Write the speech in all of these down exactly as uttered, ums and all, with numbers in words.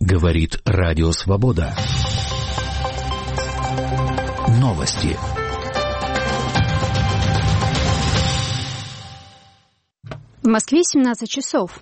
Говорит Радио Свобода. Новости. В Москве семнадцать часов.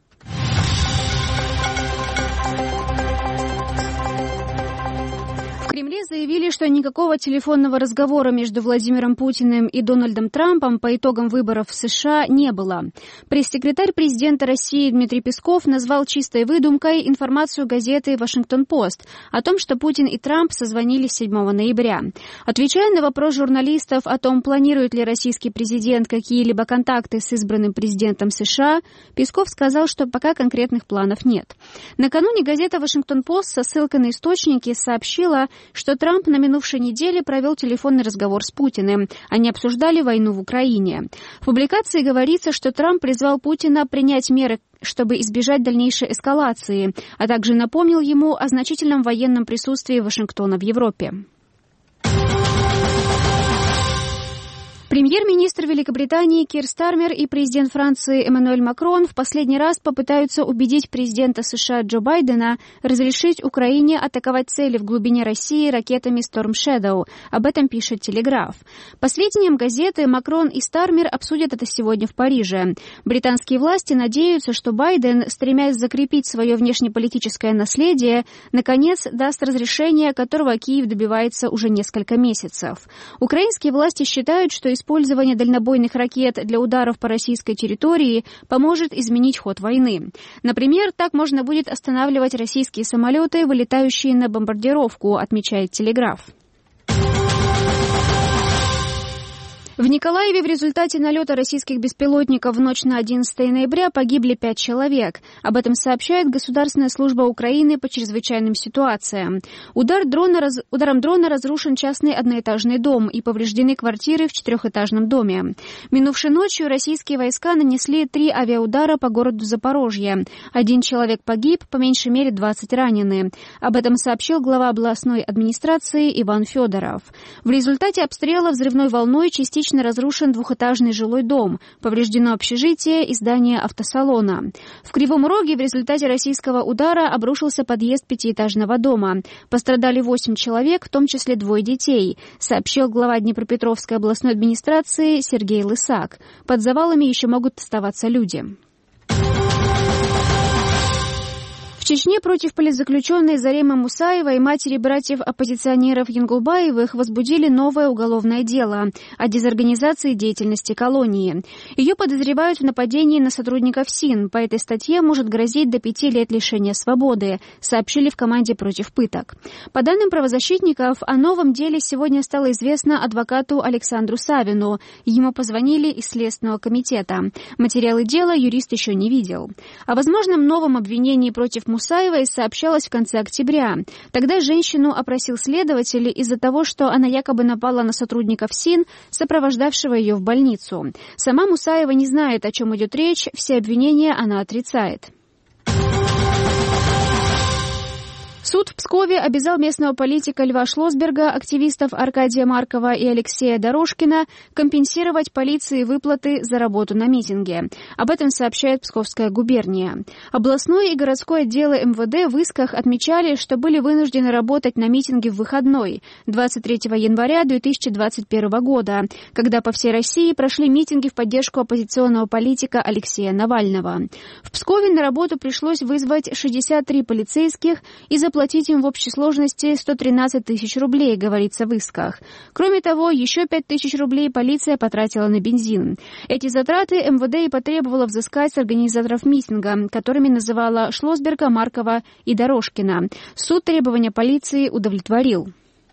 В Кремле заявили, что никакого телефонного разговора между Владимиром Путиным и Дональдом Трампом по итогам выборов в США не было. Пресс-секретарь президента России Дмитрий Песков назвал чистой выдумкой информацию газеты «Вашингтон-Пост» о том, что Путин и Трамп созвонились седьмого ноября. Отвечая на вопрос журналистов о том, планирует ли российский президент какие-либо контакты с избранным президентом США, Песков сказал, что пока конкретных планов нет. Накануне газета «Вашингтон-Пост» со ссылкой на источники сообщила, что Трамп на минувшей неделе провел телефонный разговор с Путиным. Они обсуждали войну в Украине. В публикации говорится, что Трамп призвал Путина принять меры, чтобы избежать дальнейшей эскалации, а также напомнил ему о значительном военном присутствии Вашингтона в Европе. Премьер-министр Великобритании Кир Стармер и президент Франции Эммануэль Макрон в последний раз попытаются убедить президента США Джо Байдена разрешить Украине атаковать цели в глубине России ракетами Storm Shadow. Об этом пишет «Телеграф». По сведениям газеты, Макрон и Стармер обсудят это сегодня в Париже. Британские власти надеются, что Байден, стремясь закрепить свое внешнеполитическое наследие, наконец даст разрешение, которого Киев добивается уже несколько месяцев. Украинские власти считают, что использование дальнобойных ракет для ударов по российской территории поможет изменить ход войны. Например, так можно будет останавливать российские самолеты, вылетающие на бомбардировку, отмечает «Телеграф». В Николаеве в результате налета российских беспилотников в ночь на одиннадцатое ноября погибли пять человек. Об этом сообщает Государственная служба Украины по чрезвычайным ситуациям. Удар дрона, раз... Ударом дрона разрушен частный одноэтажный дом и повреждены квартиры в четырехэтажном доме. Минувшей ночью российские войска нанесли три авиаудара по городу Запорожье. Один человек погиб, по меньшей мере двадцать ранены. Об этом сообщил глава областной администрации Иван Федоров. В результате обстрела взрывной волной частично разрушен двухэтажный жилой дом, повреждено общежитие и здание автосалона. В Кривом Роге в результате российского удара обрушился подъезд пятиэтажного дома. Пострадали восемь человек, в том числе двое детей, сообщил глава Днепропетровской областной администрации Сергей Лысак. Под завалами еще могут оставаться люди. В Чечне против политзаключенной Заремы Мусаевой и матери братьев-оппозиционеров Янгулбаевых возбудили новое уголовное дело о дезорганизации деятельности колонии. Ее подозревают в нападении на сотрудников СИН. По этой статье может грозить до пяти лет лишения свободы, сообщили в команде против пыток. По данным правозащитников, о новом деле сегодня стало известно адвокату Александру Савину. Ему позвонили из Следственного комитета. Материалы дела юрист еще не видел. О возможном новом обвинении против Мусаевой сообщалось в конце октября. Тогда женщину опросил следователь из-за того, что она якобы напала на сотрудников СИН, сопровождавшего ее в больницу. Сама Мусаева не знает, о чем идет речь, все обвинения она отрицает. Суд в Пскове обязал местного политика Льва Шлосберга, активистов Аркадия Маркова и Алексея Дорожкина компенсировать полиции выплаты за работу на митинге. Об этом сообщает Псковская губерния. Областной и городской отделы эм вэ дэ в исках отмечали, что были вынуждены работать на митинге в выходной двадцать третьего января две тысячи двадцать первого года, когда по всей России прошли митинги в поддержку оппозиционного политика Алексея Навального. В Пскове на работу пришлось вызвать шестьдесят три полицейских и заплатить платить им в общей сложности сто тринадцать тысяч рублей, говорится в исках. Кроме того, еще пять тысяч рублей полиция потратила на бензин. Эти затраты эм вэ дэ и потребовала взыскать с организаторов митинга, которыми называла Шлосберга, Маркова и Дорожкина. Суд требования полиции удовлетворил.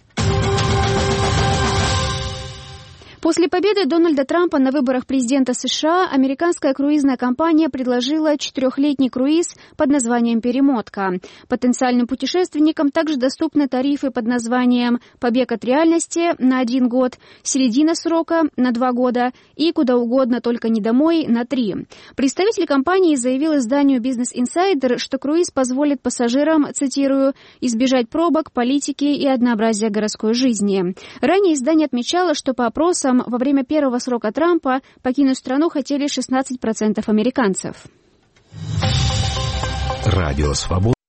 После победы Дональда Трампа на выборах президента США американская круизная компания предложила четырехлетний круиз под названием «Перемотка». Потенциальным путешественникам также доступны тарифы под названием «Побег от реальности» на один год, «Середина срока» на два года и «Куда угодно, только не домой» на три. Представитель компании заявил изданию Business Insider, что круиз позволит пассажирам, цитирую, «избежать пробок, политики и однообразия городской жизни». Ранее издание отмечало, что по опросам во время первого срока Трампа покинуть страну хотели шестнадцать процентов американцев. Радио Свобода.